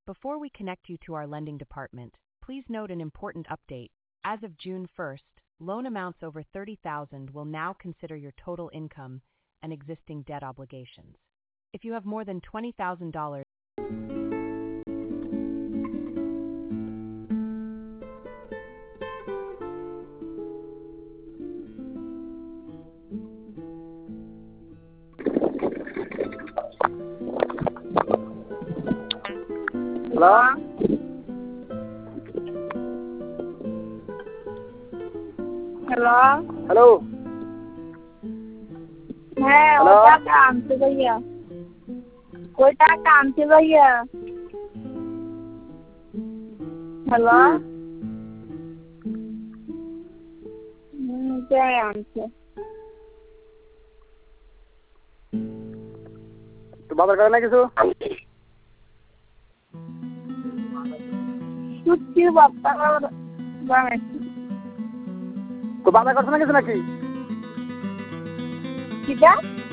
Before we connect you to our lending department, please note an important update. As of June 1st, loan amounts over $30,000 will now consider your total income and existing debt obligations. If you have more than $20,000, Hello? Hello hello है hello? ओटा काम से भैया ओटा काम से भैया hello क्या काम से तो बाबा करना किसो कुछ बापा बामे तो बाबा करना किसो ना की किधर